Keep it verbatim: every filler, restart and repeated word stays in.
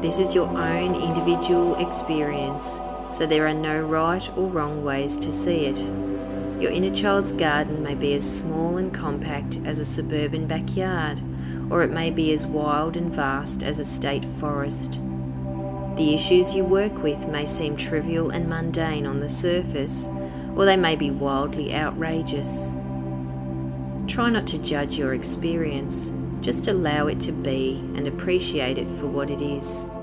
This is your own individual experience, so there are no right or wrong ways to see it. Your inner child's garden may be as small and compact as a suburban backyard, or it may be as wild and vast as a state forest. The issues you work with may seem trivial and mundane on the surface, or they may be wildly outrageous. Try not to judge your experience, just allow it to be and appreciate it for what it is.